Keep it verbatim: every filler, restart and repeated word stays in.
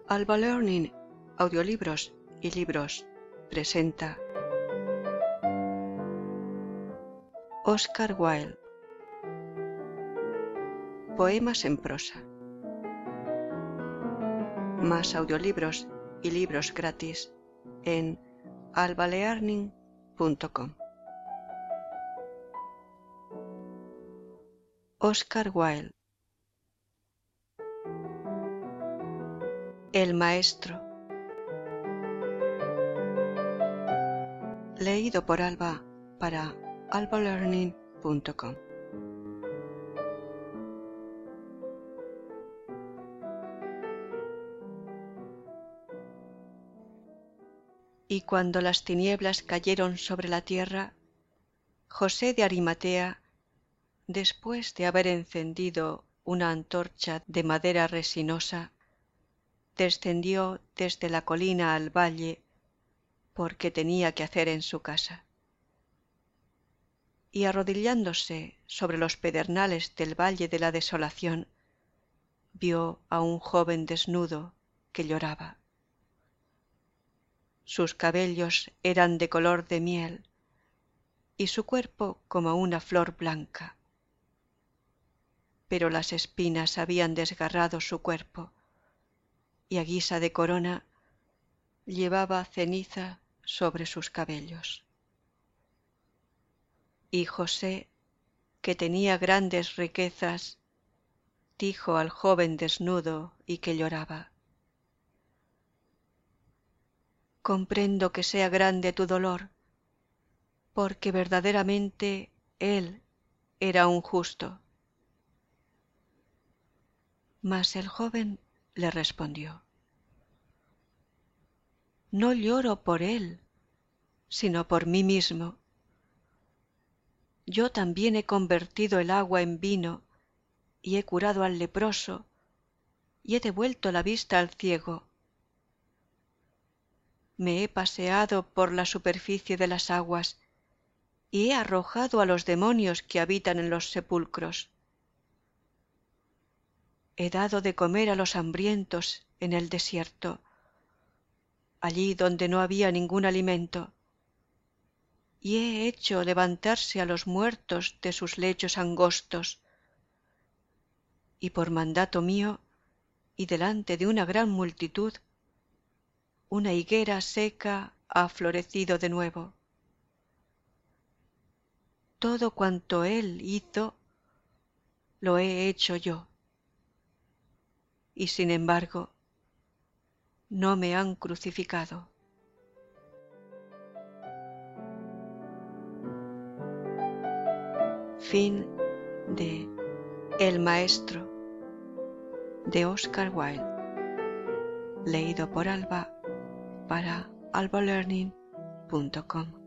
Alba Learning, audiolibros y libros, presenta Oscar Wilde. Poemas en prosa. Más audiolibros y libros gratis en alba learning punto com. Oscar Wilde. El maestro. Leído por Alba para alba learning punto com. Y cuando las tinieblas cayeron sobre la tierra, José de Arimatea, después de haber encendido una antorcha de madera resinosa, descendió desde la colina al valle porque tenía que hacer en su casa. Y arrodillándose sobre los pedernales del valle de la desolación, vio a un joven desnudo que lloraba. Sus cabellos eran de color de miel y su cuerpo como una flor blanca, pero las espinas habían desgarrado su cuerpo y a guisa de corona llevaba ceniza sobre sus cabellos. Y José, que tenía grandes riquezas, dijo al joven desnudo y que lloraba: comprendo que sea grande tu dolor, porque verdaderamente él era un justo. Mas el joven le respondió: no lloro por él, sino por mí mismo. Yo también he convertido el agua en vino, y he curado al leproso, y he devuelto la vista al ciego. Me he paseado por la superficie de las aguas, y he arrojado a los demonios que habitan en los sepulcros. He dado de comer a los hambrientos en el desierto, allí donde no había ningún alimento, y he hecho levantarse a los muertos de sus lechos angostos, y por mandato mío y delante de una gran multitud, una higuera seca ha florecido de nuevo. Todo cuanto él hizo, lo he hecho yo, y sin embargo, no me han crucificado. Fin de El maestro de Oscar Wilde, leído por Alba para alba learning punto com.